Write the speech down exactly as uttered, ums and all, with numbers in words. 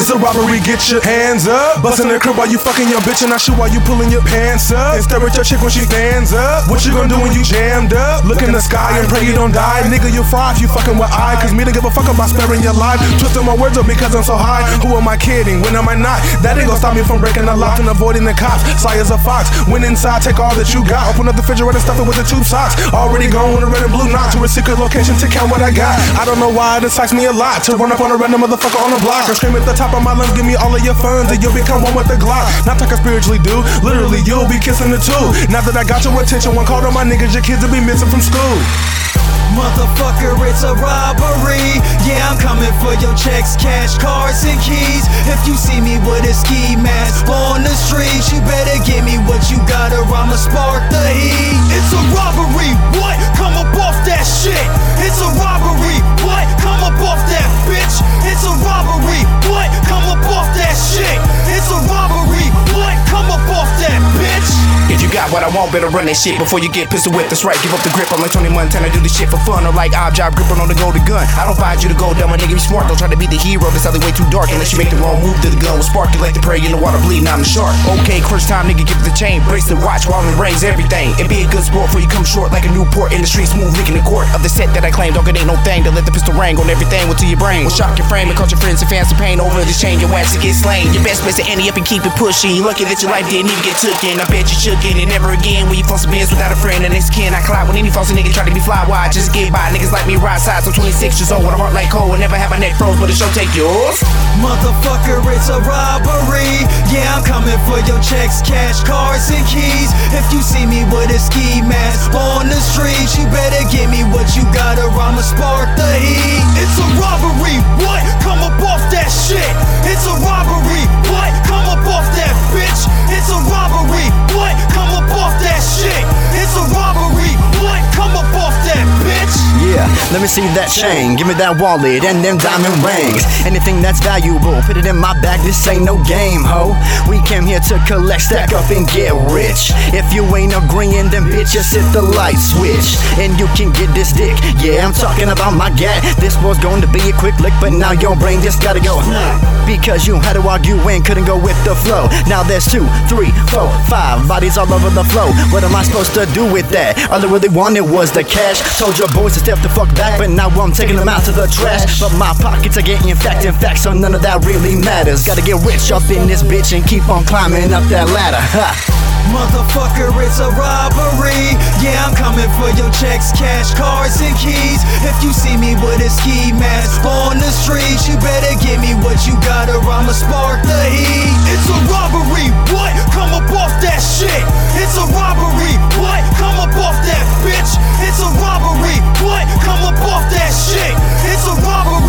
It's a robbery, get your hands up. Bustin' the crib while you fucking your bitch, and I shoot while you pulling your pants up. And stare at your chick when she stands up. What you gonna do when you jammed up? Look in the sky and pray you don't die. Nigga, you fry if you fucking with I. Cause me don't give a fuck about sparing your life. Twisting my words up because I'm so high. Who am I kidding? When am I not? That ain't gonna stop me from breaking the lock and avoiding the cops. Sly as a fox. Went inside, take all that you got. Open up the refrigerator and stuff it with the tube socks. Already gone with a red and blue knot to a secret location to count what I got. I don't know why it excites me a lot to run up on a random motherfucker on the block and scream at the top of my lungs, give me all of your funds and you'll become one with the Glock. Not like I spiritually do, literally you'll be kissing the two. Now that I got your attention, one call to my niggas, your kids will be missing from school. Motherfucker, it's a robbery. Yeah, I'm coming for your checks, cash, cards, and keys. If you see me with a ski mask on the streets, you better give me what you got or I'ma spark the heat. It's a robbery, what? Come up off that shit. It's a robbery, what? Come up off that bitch. It's a robbery, what? Come up off that shit. It's a robbery, what? Come up off that bitch. If you got what I want, better run that shit before you get pistol whipped. That's right, give up the grip. I'm like Tony Montana, do this shit for fun. Or like Ob Job gripping on the golden gun. I don't find you to go dumb, my nigga be smart. Don't try to be the hero, this alley way too dark. Unless you make the wrong move to the gun. Will spark you like the prey in the water bleeding, I'm the shark. Okay, crunch time, nigga, give it the chain. Brace the watch while it rains everything. And be a good sport before you come short like a Newport in the streets, smooth licking the court of the set that I claim. Dog, it ain't no thing to let the pistol ring on everything to your brain. Will shock your frame and cause your friends and fans to pain over this chain. Your ass to get slain. Your best place to ante up and keep it pushing. You lucky that your life didn't even get took in. I bet you shook in and never again. When you floss some bins without a friend and it's kin. I clout when any false nigga try to be fly wide. Just get by niggas like me ride sides. I'm twenty-six years old with a heart like coal and never have my neck froze, but the show take yours. Motherfucker, it's a robbery. Yeah, I'm coming for your checks, cash, cards, and keys. If you see me with a ski mask on the streets, you better give me what you got or I'ma spark the heat. It's a robbery, what? Come up off that shit. It's a robbery, what? Come up off that bitch. It's a robbery, what? Come up off that shit. It's a robbery, what? Come up off that bitch. Yeah, let me see that chain, give me that wallet and them diamond rings. Anything that's valuable, put it in my bag, this ain't no game, ho. We came here to collect, stack up and get rich. If you ain't agreeing, then bitch, just hit the light switch and you can get this dick. Yeah, I'm talking about my gat. This was going to be a quick lick, but now your brain just gotta go because you had to argue and couldn't go with the flow. Now there's two, three, four, five bodies all over the flow. What am I supposed to do with that? All I really wanted was the cash. Told your boys to step the fuck back, but now I'm taking them out to the trash. But my pockets are getting fat in fact, so none of that really matters. Gotta get rich up in this bitch and keep on climbing up that ladder. Ha. Motherfucker, it's a robbery. Yeah, I'm coming for your checks, cash, cards, and keys. If you see me with a ski mask on the streets, you better give me what you got or I'ma spark the heat. It's a robbery, what? Come up off that shit. It's a robbery, what? Come up off that bitch. It's a robbery, what? Come up off that shit. It's a robbery.